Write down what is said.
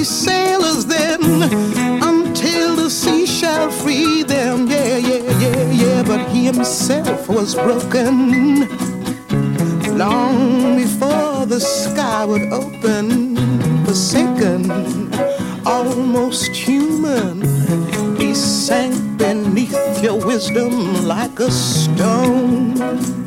sailors then until the sea shall free them. Yeah, yeah, yeah, yeah. But he himself was broken long before the sky would open. Forsaken, almost human, he sank beneath your wisdom like a stone.